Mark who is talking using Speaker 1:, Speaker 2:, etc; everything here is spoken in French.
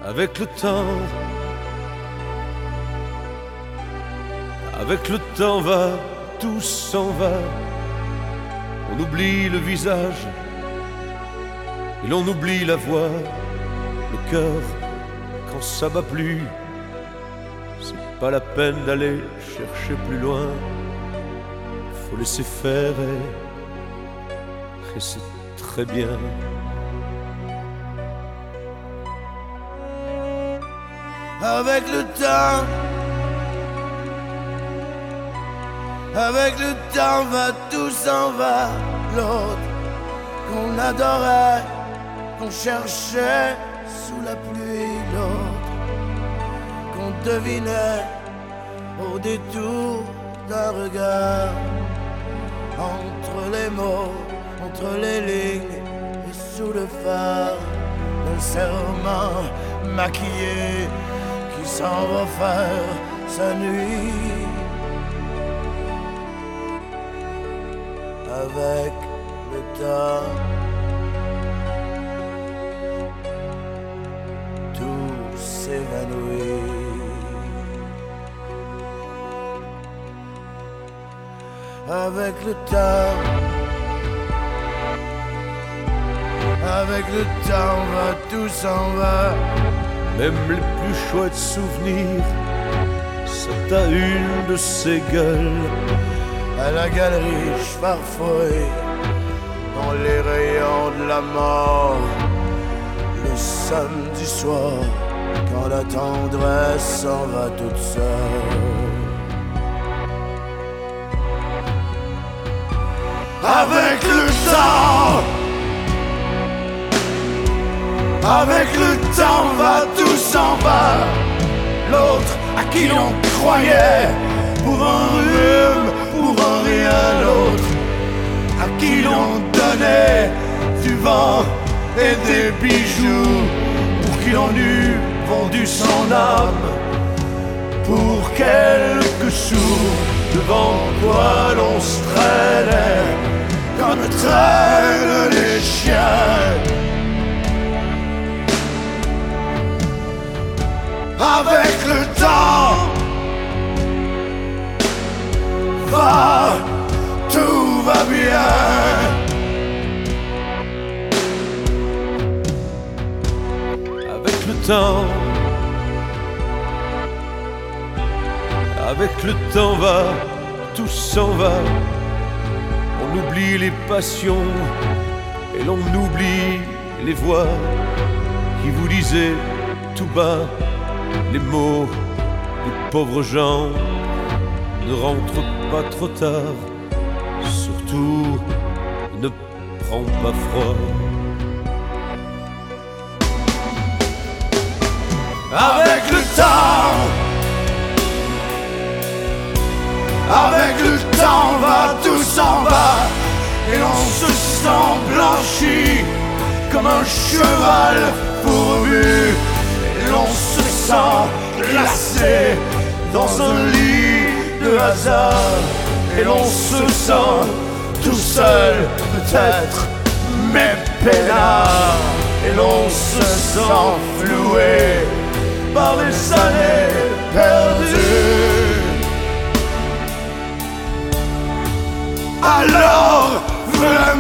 Speaker 1: avec le temps. Avec le temps va, tout s'en va. On oublie le visage et l'on oublie la voix. Le cœur, quand ça bat plus, c'est pas la peine d'aller chercher plus loin. Faut laisser faire et c'est très bien.
Speaker 2: Avec le temps, avec le temps va, tout s'en va. L'autre qu'on adorait, qu'on cherchait sous la pluie. L'autre qu'on devinait au détour d'un regard. Entre les mots, entre les lignes et sous le phare d'un serment maquillé qui s'en va faire sa nuit. Avec le temps, tout s'évanouit. Avec le temps, avec le temps va, tout s'en va.
Speaker 1: Même les plus chouettes souvenirs sont à une de ces gueules.
Speaker 2: À la galerie, je farfouille dans les rayons de la mort. Le samedi soir, quand la tendresse s'en va toute seule. Avec le temps, avec le temps va, tout s'en va. L'autre à qui l'on croyait pour un rhume, pour un rien. L'autre à qui l'on donnait du vent et des bijoux, pour qui l'on eût vendu son âme pour quelques sous. Devant quoi l'on se traînait comme traînent les chiens. Avec le temps va, tout va bien.
Speaker 1: Avec le temps, avec le temps va, tout s'en va. On oublie les passions et l'on oublie les voix qui vous disaient tout bas les mots des pauvres gens. Ne rentre pas trop tard, surtout ne prends pas froid.
Speaker 2: Avec le temps, avec le temps va, tout s'en va. Et l'on se sent blanchi comme un cheval pourvu. Et l'on se sent glacé dans un lit de hasard. Et l'on se sent tout seul peut-être, mais peinard. Et l'on se sent floué par les années perdues. Alors, venez